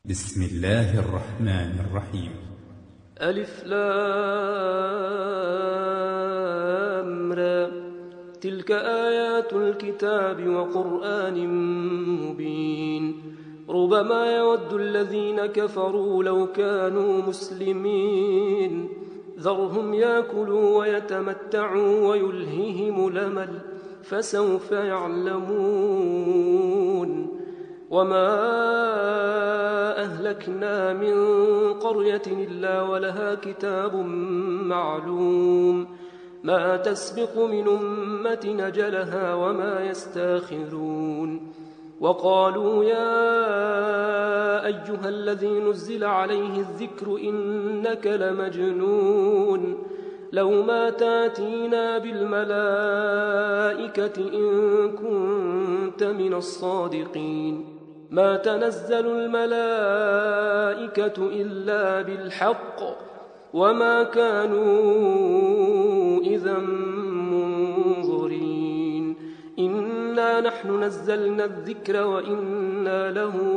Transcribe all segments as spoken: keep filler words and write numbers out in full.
بسم الله الرحمن الرحيم. ألف لام را. تلك آيات الكتاب وقرآن مبين. ربما يود الذين كفروا لو كانوا مسلمين ذرهم يأكلوا ويتمتعوا ويلههم الأمل فسوف يعلمون. وما أهلكنا من قرية إلا ولها كتاب معلوم ما تسبق من أمة أجلها وما يستاخرون. وقالوا يا أيها الذي نزل عليه الذكر إنك لمجنون لو ما تاتينا بالملائكة إن كنت من الصادقين. ما تنزل الملائكة إلا بالحق وما كانوا إذا منظرين. إنا نحن نزلنا الذكر وإنا له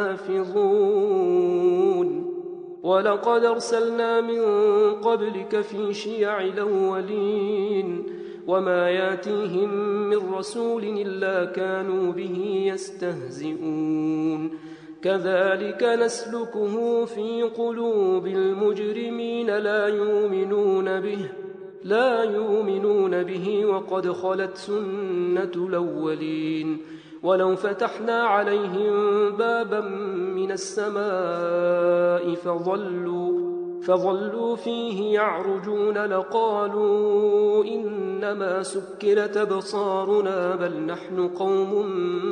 لحافظون. ولقد أرسلنا من قبلك في شيع الأولين وما ياتيهم من رسول إلا كانوا به يستهزئون. كذلك نسلكه في قلوب المجرمين لا يؤمنون به لا يؤمنون به وقد خلت سنة الأولين. ولو فتحنا عليهم بابا من السماء فظلوا فظلوا فيه يعرجون لقالوا إنما سكرت أبصارنا بل نحن قوم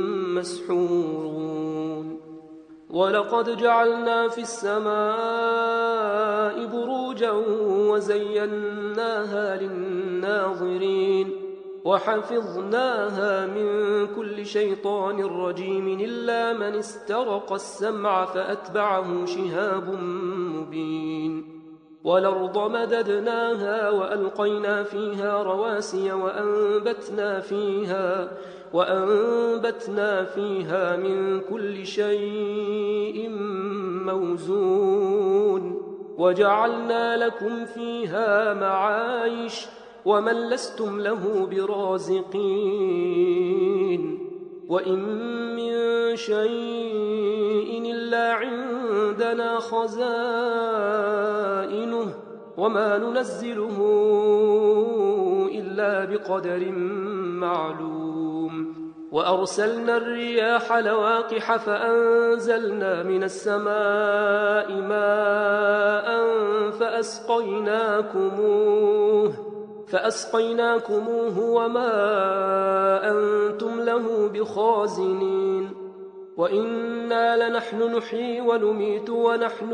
مسحورون. ولقد جعلنا في السماء بروجا وزيناها للناظرين وحفظناها من كل شيطان رجيم إلا من استرق السمع فأتبعه شهاب مبين. والأرض مددناها وألقينا فيها رواسي وأنبتنا فيها وأنبتنا فيها من كل شيء موزون وجعلنا لكم فيها معايش ومن لستم له برازقين. وإن من شيء إلا عندنا خزائنه وما ننزله إلا بقدر معلوم. وأرسلنا الرياح لواقح فأنزلنا من السماء ماء فأسقيناكموه فأسقيناكموه وما أنتم له بخازنين. وإنا لنحن نحيي ونميت ونحن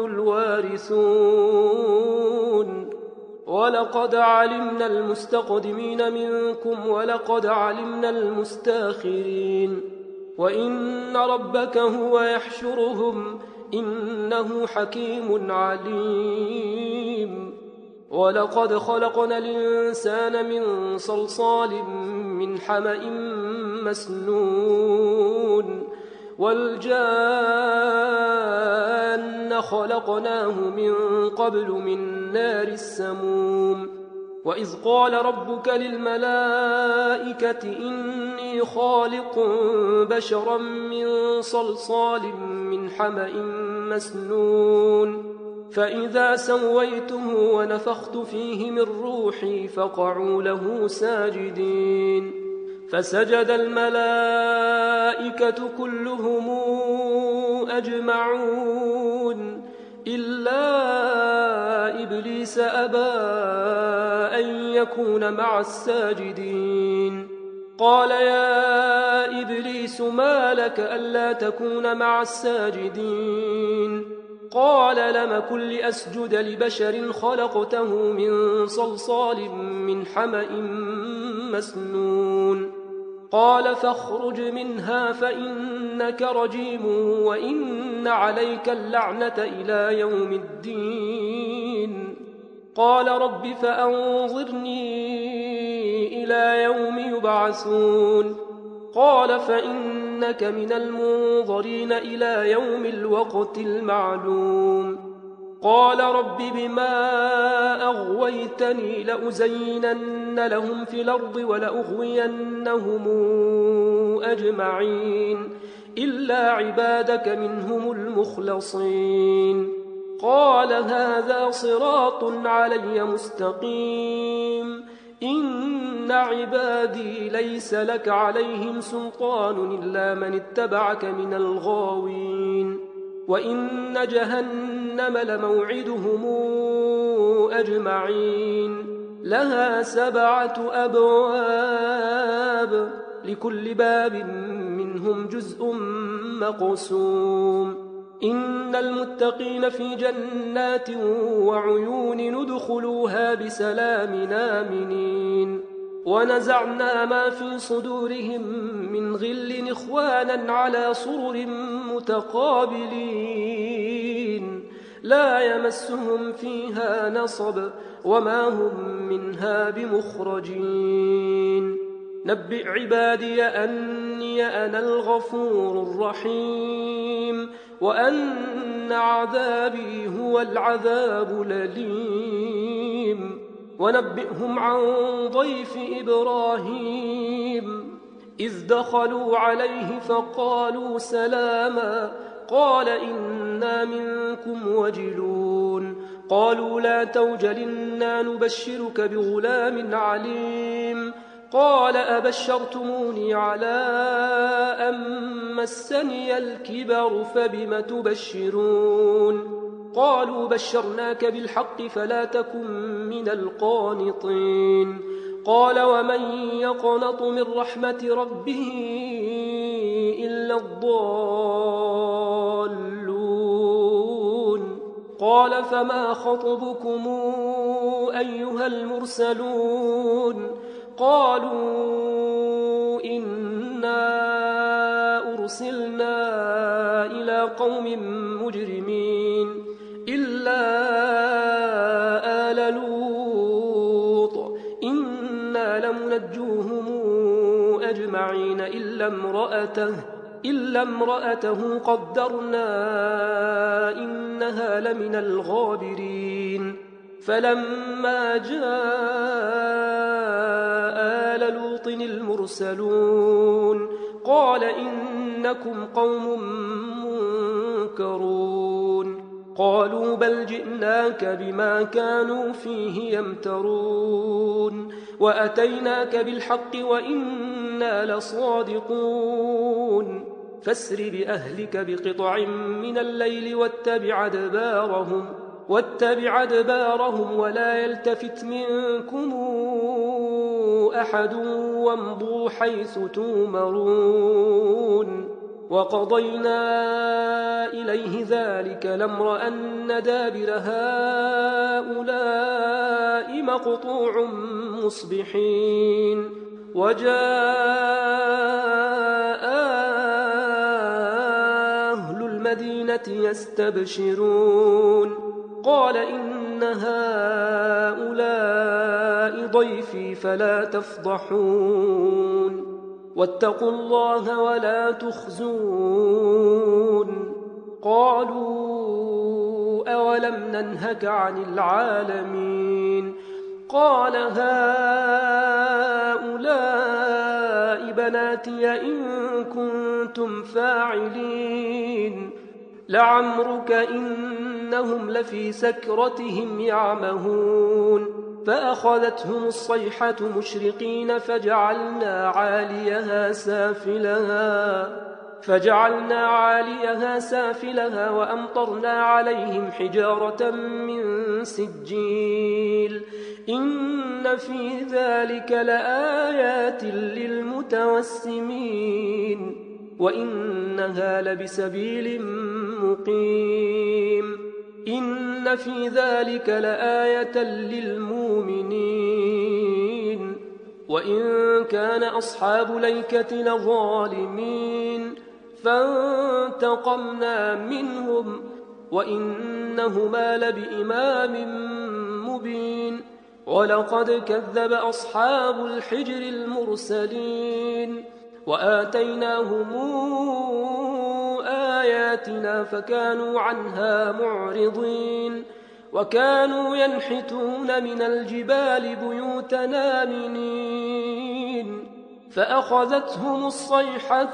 الوارثون. ولقد علمنا المستقدمين منكم ولقد علمنا المستاخرين. وإن ربك هو يحشرهم إنه حكيم عليم. ولقد خلقنا الإنسان من صلصال من حمأ مسنون والجان خلقناه من قبل من نار السموم. وإذ قال ربك للملائكة إني خالق بشرا من صلصال من حمأ مسنون فإذا سويته ونفخت فيه من روحي فقعوا له ساجدين. فسجد الملائكة كلهم أجمعون إلا إبليس أبى أن يكون مع الساجدين. قال يا إبليس ما لك ألا تكون مع الساجدين؟ قال لم كن لأسجد لبشر خلقته من صلصال من حمأ مسنون. قال فاخرج منها فإنك رجيم وإن عليك اللعنة إلى يوم الدين. قال رب فأنظرني إلى يوم يبعثون. قال فإن وإنك من المنظرين إلى يوم الوقت المعلوم قال رب بما أغويتني لأزينن لهم في الأرض ولأغوينهم أجمعين إلا عبادك منهم المخلصين قال هذا صراط علي مستقيم إن عبادي ليس لك عليهم سلطان إلا من اتبعك من الغاوين وإن جهنم لموعدهم أجمعين لها سبعة أبواب لكل باب منهم جزء مقسوم إن المتقين في جنات وعيون ندخلوها بسلام آمنين ونزعنا ما في صدورهم من غل إخوانا على سرر متقابلين لا يمسهم فيها نصب وما هم منها بمخرجين نبئ عبادي أني أنا الغفور الرحيم وأن عذابي هو العذاب الأليم ونبئهم عن ضيف إبراهيم إذ دخلوا عليه فقالوا سلاما قال إنا منكم وجلون قالوا لا توجل إنا نبشرك بغلام عليم قال أبشرتموني على أن مسني الكبر فبم تبشرون قالوا بشرناك بالحق فلا تكن من القانطين قال ومن يقنط من رحمة ربه إلا الضالون قال فما خطبكم أيها المرسلون قالوا إنا أرسلنا إلى قوم مجرمين إلا آل لوط إنا لمنجوهم أجمعين إلا امرأته إلا امرأته قدرنا إنها لمن الغابرين فلما جاء آل لوط المرسلون قال إنكم قوم منكرون قالوا بل جئناك بما كانوا فيه يمترون وأتيناك بالحق وإنا لصادقون فاسر بأهلك بقطع من الليل واتبع أدبارهم واتبع أدبارهم ولا يلتفت منكم أحد وامضوا حيث تومرون وقضينا إليه ذلك الأمر أن دابر هؤلاء مقطوع مصبحين وجاء أهل المدينة يستبشرون قال إن هؤلاء ضيفي فلا تفضحون واتقوا الله ولا تخزون قالوا أولم ننهك عن العالمين قال هؤلاء بناتي إن كنتم فاعلين لعمرك إنهم لفي سكرتهم يعمهون فأخذتهم الصيحة مشرقين فجعلنا عاليها سافلها فجعلنا عاليها سافلها وأمطرنا عليهم حجارة من سجيل إن في ذلك لآيات للمتوسمين وإنها لبسبيل مقيم إن في ذلك لآية للمؤمنين وإن كان أصحاب ليكة لظالمين فانتقمنا منهم وإنهما لبإمام مبين ولقد كذب أصحاب الحجر المرسلين وآتيناهم آياتنا فكانوا عنها معرضين وكانوا ينحتون من الجبال بيوتا آمنين فأخذتهم الصيحة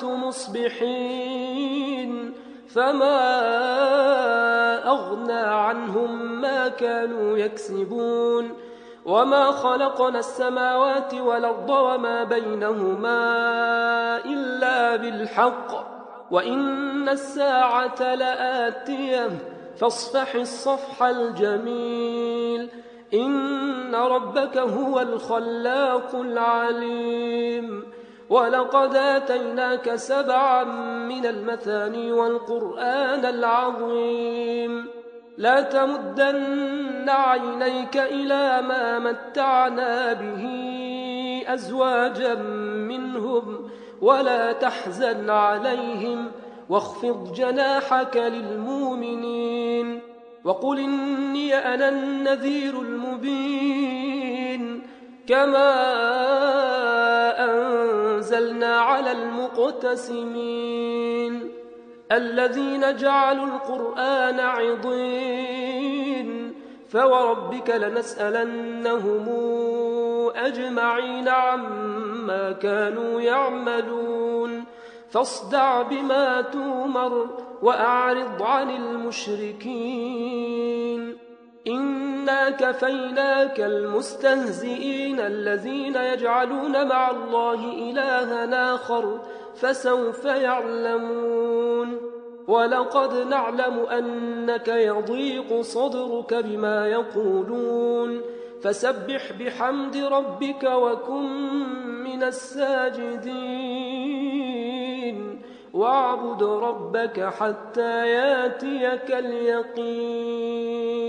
مصبحين فما أغنى عنهم ما كانوا يكسبون وما خلقنا السماوات والأرض وما بينهما إلا بالحق وإن الساعة لآتية فاصفح الصفح الجميل إن ربك هو الخلاق العليم ولقد آتيناك سبعا من المثاني والقرآن العظيم لا تمدن عينيك إلى ما متعنا به أزواجا منهم ولا تحزن عليهم واخفض جناحك للمؤمنين وقل إني أنا النذير المبين كما أنزلنا على المقتسمين الذين جعلوا القرآن عضين فوربك لنسألنهم أجمعين عما كانوا يعملون فاصدع بما تومر وأعرض عن المشركين إنا كفيناك المستهزئين الذين يجعلون مع الله إلها آخر فسوف يعلمون ولقد نعلم أنك يضيق صدرك بما يقولون فسبح بحمد ربك وكن من الساجدين واعبد ربك حتى ياتيك اليقين